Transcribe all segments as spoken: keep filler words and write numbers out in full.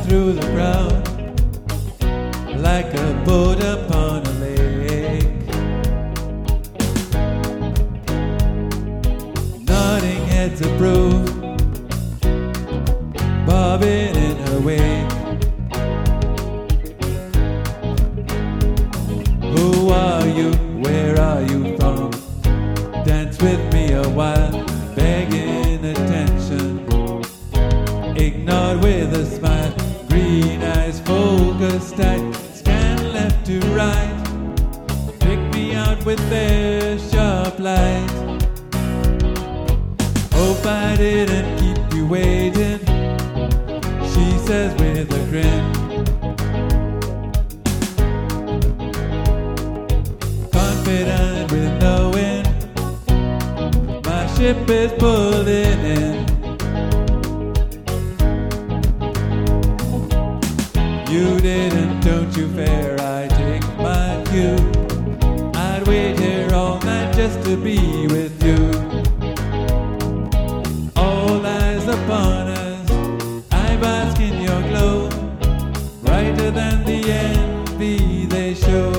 through the crowd like a boat upon a lake. Nodding heads approve, bobbing in her wake. Who are you? Where are you from? Dance with me a while, begging attention. Ignored with a smile, green eyes focused tight, scan left to right. Pick me out with their sharp light. Hope I didn't keep you waiting, she says with a grin. Confident with knowing my ship is pulling in. You didn't, don't you fair, I take my cue. I'd wait here all night just to be with you. All eyes upon us, I bask in your glow, brighter than the envy they show.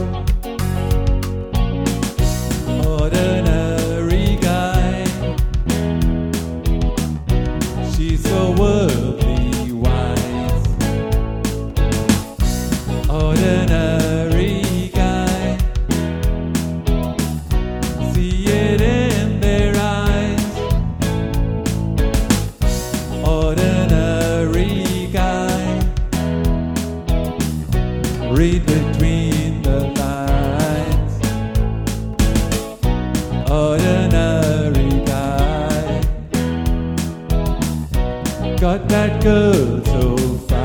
Ordinary guy, she's so worldly wise. Ordinary guy, see it in their eyes. Ordinary guy, read between the lines. Ordinary guy, got that girl so fine.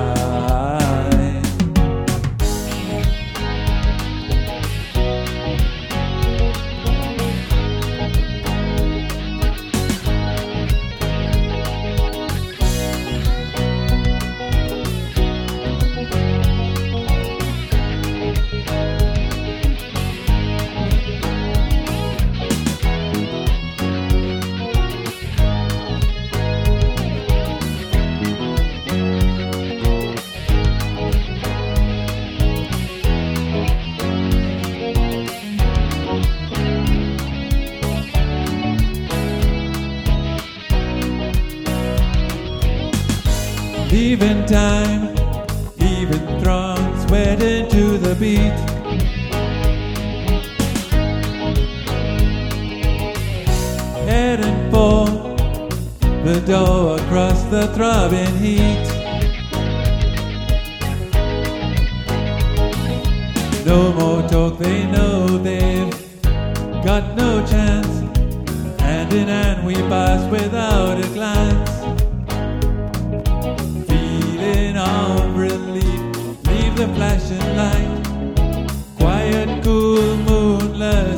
Even time, even throngs went into the beat. Heading for the door across the throbbing heat. No more talk, they know they've got no chance. Hand in hand we pass without a glance. Of relief, leave the flashing light. Quiet, cool, moonless